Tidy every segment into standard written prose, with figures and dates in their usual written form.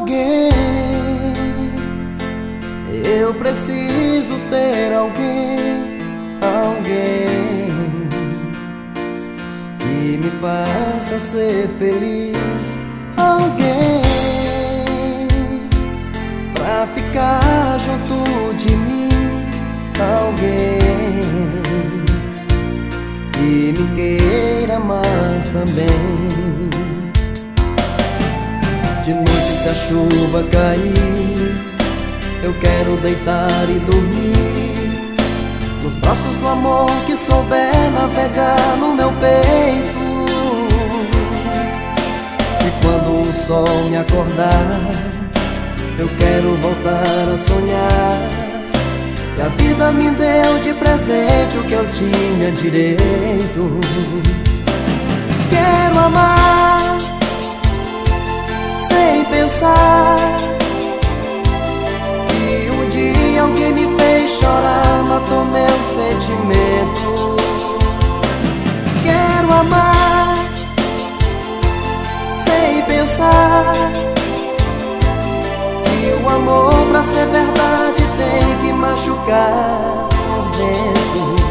alguém. Eu preciso ter alguém, alguém que me faça ser feliz, alguém pra ficar junto de mim, alguém que me queira amar também. De noite, se a chuva cair, eu quero deitar e dormir nos braços do amor que souber navegar no meu peito. E quando o sol me acordar, eu quero voltar a sonhar que a vida me deu de presente o que eu tinha direito. Quero amar sem pensar que um dia alguém me fez chorar, matou meu sentimento. Quero amar sem pensar que o amor pra ser verdade tem que machucar por dentro.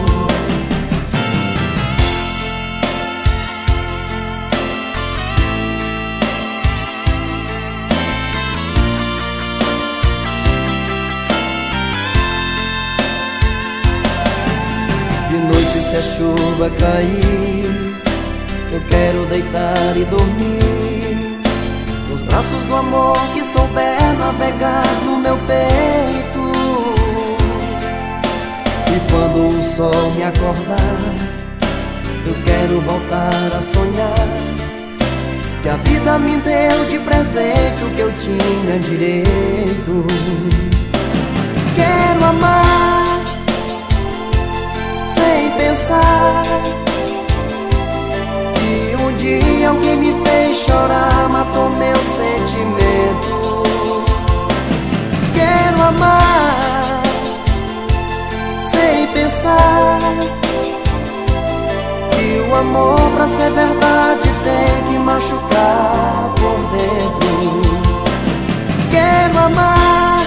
De noite, se a chuva cair, eu quero deitar e dormir nos braços do amor que souber navegar no meu peito. E quando o sol me acordar, eu quero voltar a sonhar que a vida me deu de presente o que eu tinha direito. Quero amar sem pensar que um dia alguém me fez chorar, matou meu sentimento. Quero amar sem pensar que o amor pra ser verdade tem que machucar por dentro. Quero amar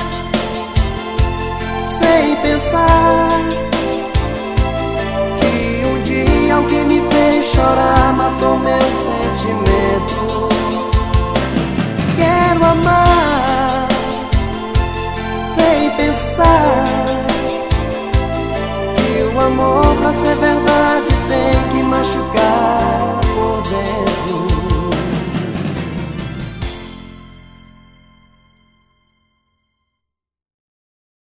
sem pensar que um dia alguém me fez chorar, matou meu sentimento. Quero amar sem pensar que o amor pra ser verdade